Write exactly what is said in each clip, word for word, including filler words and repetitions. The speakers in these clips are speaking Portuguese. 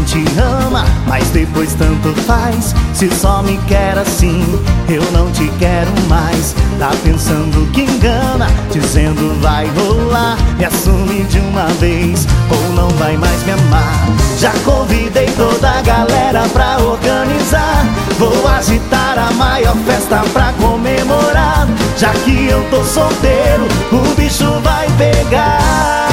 te ama, mas depois tanto faz. Se só me quer assim, eu não te quero mais. Tá pensando que engana, dizendo vai rolar. Me assume de uma vez, ou não vai mais me amar. Já convidei toda a galera pra organizar. Vou agitar a maior festa pra comemorar. Já que eu tô solteiro, o bicho vai pegar.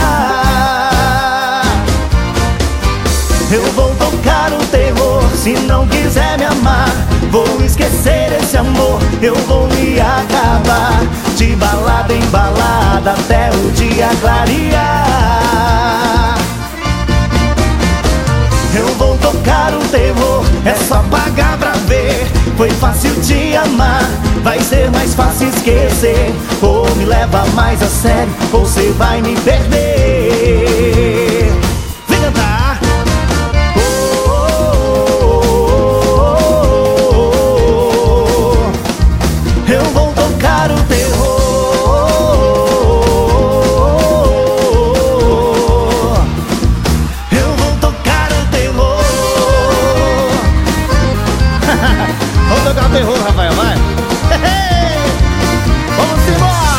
Eu vou tocar o terror, se não quiser me amar. Vou esquecer esse amor, eu vou me acabar. De balada em balada até o dia clarear. Eu vou tocar o terror, é só pagar pra ver. Foi fácil te amar, vai ser mais fácil esquecer. Ou me leva mais a sério, ou cê vai me perder. Vem cantar! Eu vou tocar o terror. Eu vou tocar o terror. Vamos tocar o terror, Rafael, vai. Vamos embora.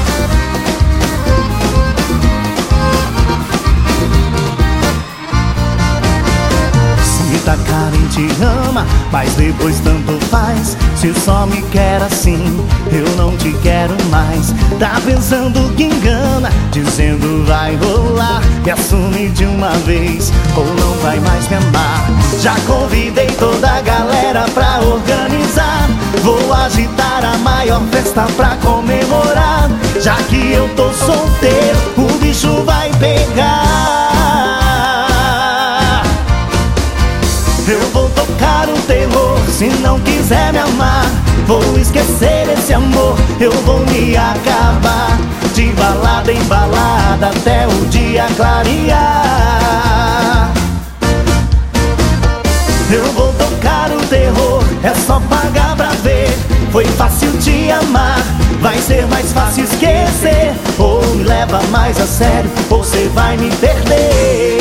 Se tá carente ama, mas depois tanto faz. Se só me quer assim, eu não te quero mais. Tá pensando que engana, dizendo vai rolar. Me assume de uma vez, ou não vai mais me amar. Já convidei toda a galera pra organizar. Vou agitar a maior festa pra comemorar. Já que eu tô solteiro, o bicho vai pegar. Eu vou tocar o terror, se não quiser me amar. Vou esquecer esse amor, eu vou me acabar. De balada em balada até o dia clarear. Eu vou tocar o terror, é só pagar pra ver. Foi fácil te amar, vai ser mais fácil esquecer. Ou me leva mais a sério, ou cê vai me perder.